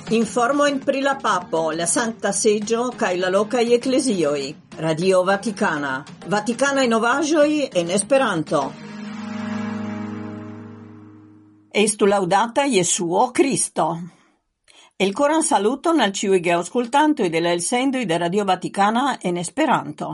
Informojn pri la papo, la Sankta Seĝo kaj la lokaj eklezioj. Radio Vatikana. Vatikanaj novaĵoj en Esperanto. Estu laudata Jesuo Cristo. El coran saluton al ĉiuj geaŭskultantoj de la elsendoj de Radio Vatikana en Esperanto.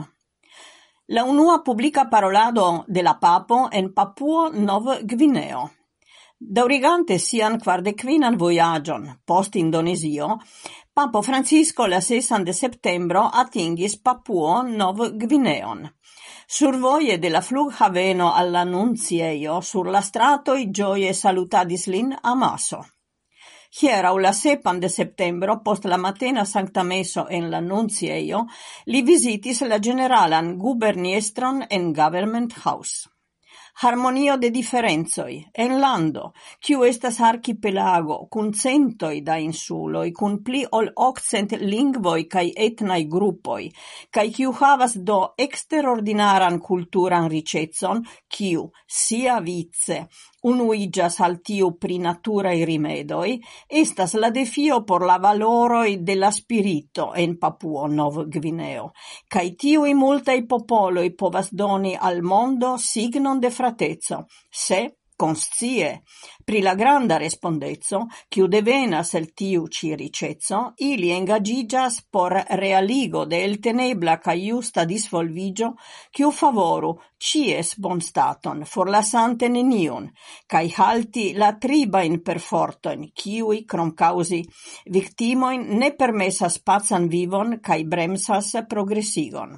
La unua publika parolado de la papo en Papuo Nov-Gvineo. Daŭrigante sian 45 vojaĝon post Indonezio, Papo Francisco la 6 de septembro atingis Papuo Nov-Gvineon. Survoje de la flughaveno al la nunciejo sur la stratoj ĝoje salutadis lin amaso. Hieraŭ la 7 de septembro, post la matena Sankta Meso en la nunciejo, li vizitis la ĝeneralan guberniestron en Government House. Harmonio de diferencoj en lando, kiu estas archipelago kun centoj da insuloj, kun pli ol 800 lingvoj kaj etnaj grupoj, kaj kiu havas do eksterordinaran kulturan riĉecon, kiu siavice unuiĝas al tiu pri naturaj rimedoj, estas la defio por la valoroj de la spirito en Papuo Nov-Gvineo, kaj tiuj multaj popoloj povas doni al mondo signon de frateco, se conscie pri la granda respondeco, kiu devenas el tiu ĉi riĉeco, ili engaĝiĝas por realigo de eltenebla kaj justa disvolviĝo, kiu favoru ĉies bonstaton, forlasante neniun, kaj halti la tribajn perfortojn, kiuj krom kaŭzi viktimojn ne permesas pacan vivon kaj bremsas progresigon.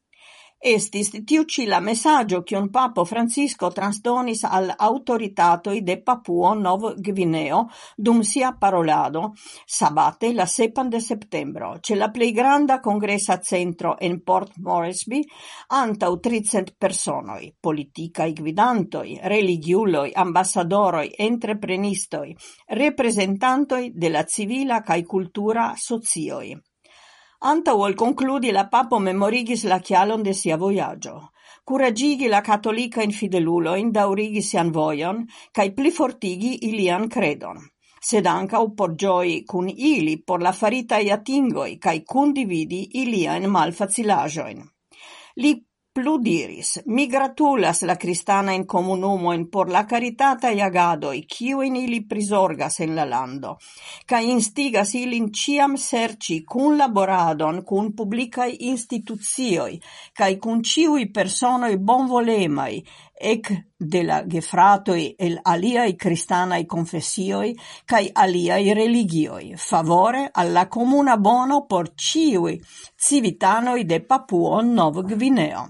Estis tiu ĉi la mesaĝo kiun Papo Francisco transdonis al aŭtoritatoj de Papuo Nov-Gvineo dum sia parolado sabate la 7 de septembro ĉe la plej granda kongresa centro en Port Moresby antaŭ 300 personoj, politikaj gvidantoj, religiuloj, ambasadoroj, entreprenistoj, reprezentantoj de la civila kaj kultura socioj. Antaŭ ol konkludi la papo memorigis la kialon de sia vojaĝo. Kuraĝigi la katolikajn fidelulojn daŭrigi sian vojon kaj plifortigi ilian kredon, sed ankaŭ por ĝoji kun ili por la faritaj atingoj kaj kundividi iliajn malfacilaĵojn. Li plu diris: mi gratulas la kristanajn komunumojn por la karitataj agadoj, kiujn ili prizorgas en la lando, kaj instigas ilin ĉiam serĉi kunlaboradon kun publikaj institucioj kaj kun ĉiuj personoj bonvolemaj, ek de la gefratoj el aliaj kristanaj konfesioj kaj aliaj religioj, favore al la komuna bono por ĉiuj civitanoj de Papuo Nov-Gvineo.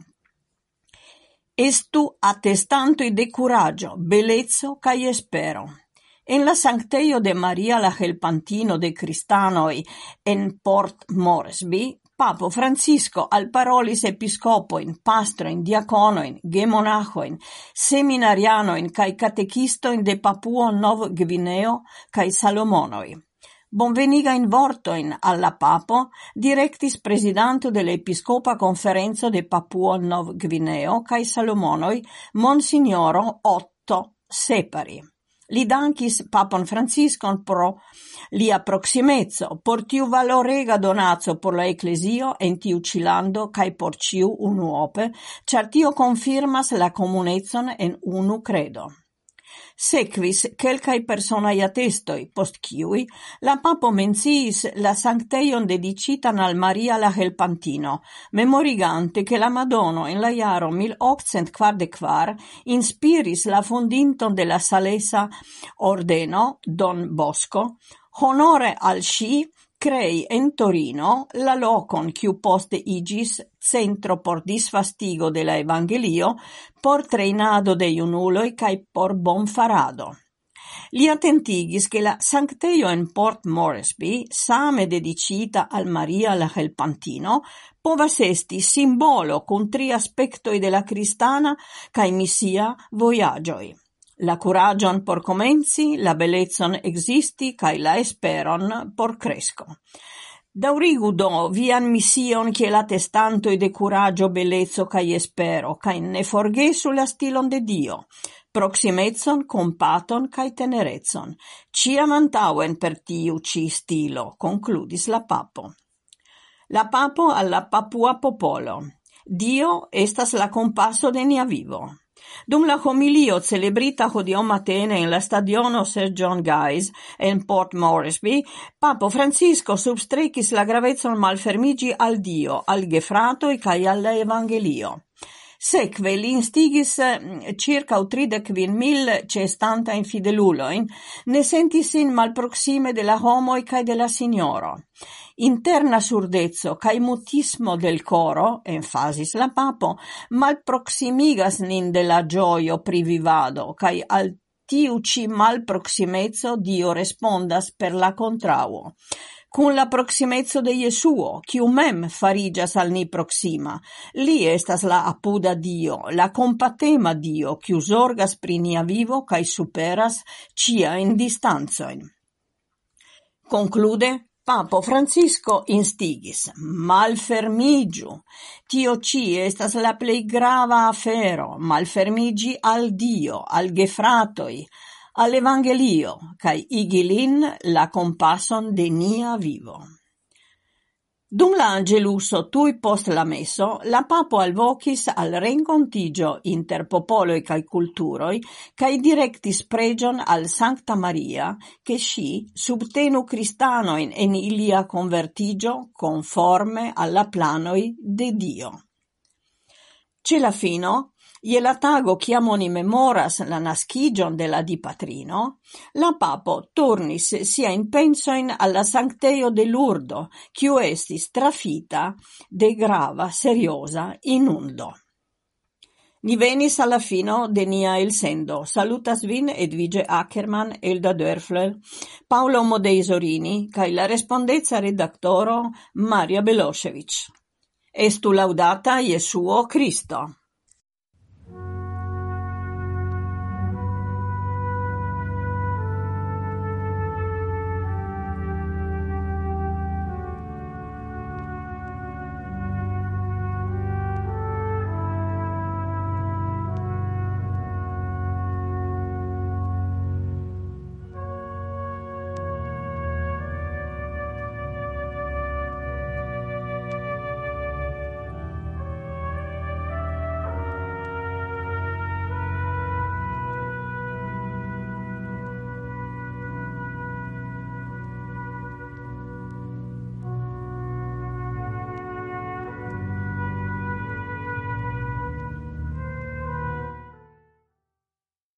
Estu attestantoj de kuraĝo, beleco kaj espero. En la sanktejo de Maria la Helpantino de kristanoj en Port Moresby, Papo Francisco alparolis episkopojn, pastrojn, diakonojn, gemonaĥojn, seminarianojn kaj katekistojn de Papuo Nov-Gvineo kaj Salomonoj. Bonvenigajn vortojn al la papo direktis prezidanto de la Episkopa Konferenco de Papuo Nov-Gvineo kaj Salomonoj, Monsignoro Otto Separi. Li dankis Papon Franciscon pro lia proksimeco, por tiu valorega donaco por la eklezio en tiu ĉi lando kaj por ĉiu unuope, ĉar tio konfirmas la komunecon en unu kredo. Sekvis kelkaj personaj atestoj, post kiuj la papo menciis la sanktejon dediĉitan al Maria la Helpantino, memorigante ke la Madono en la jaro 1844 inspiris la fondinton de la Salesa Ordeno, Don Bosco, honore al ŝi crei en Torino la lokon kiu poste iĝis centro por disvastigo de la evangelio, por trejnado de junuloj kaj por bonfarado. Li atentigis ke la sanktejo en Port Moresby, same dediĉita al Maria la Helpantino, povas esti simbolo kun 3 aspektoj de la kristana kaj misia vojaĝoj. La kuraĝon por komenci, la belecon ekzisti kaj la esperon por kresko. Daŭrigu do vian mision kiel atestantoj de kuraĝo, beleco kaj espero, kaj ne forgesu la stilon de Dio. proximezon, compaton kaj tenerezon, ciam antaŭen per tiu ĉi stilo, concludis la papo. La papo alla papua popolo. Dio estas la compasso de nia vivo. Dum la homilio celebrita hodiaŭ matene en la stadiono Sir John Guy's en Port Moresby, Papo Francisco substrekis la gravezzon malfermigi al Dio, al gefratoj kaj al la evangelio. Sekve li instigis circa 35.000 ĉeestantajn fidelulojn, ne sentis sin malproksime de la homoj kaj de la Signoro. Interna surdezzo kaj mutismo del coro, enfasis la papo, malproksimigas nin de la gioio pri vivado, kaj al tiu ĉi malproksimezzo Dio respondas per la kontraŭo. Kun la proximezzo de Jesuo, kiu mem fariĝas al ni proksima, li estas la apuda Dio, la kompatema Dio, kiu zorgas pri nia vivo kaj superas ĉiajn distancojn. Konklude, Papo Francisco instigis: malfermiĝu. Tio ĉi estas la plej grava afero, malfermiĝi al Dio, al gefratoj, al evangelio, kaj igi lin la kompasson de nia vivo. Dum la angeluso tuj post la meso, la papo alvokis al renkontiĝo inter popoloj kaj kulturoj kaj direktis preĝon al Sankta Maria, ke ŝi subtenu kristanojn en ilia konvertiĝo konforme al la planoj de Dio. Ĉe la fino, je la tago kiam oni memoras la naskiĝon de la Dipatrino, la papo turnis siajn pensojn al la sanktejo de Lurdo, kiu estis trafita de grava, serioza inundo. Ni venis alla fino de nia elsendo. Salutas vin Edvige Ackermann, Elda Dörfler, Paolo Modei Zorini kaj la respondeca redaktoro Maria Belosevic. Estu laudata Jesuo Cristo.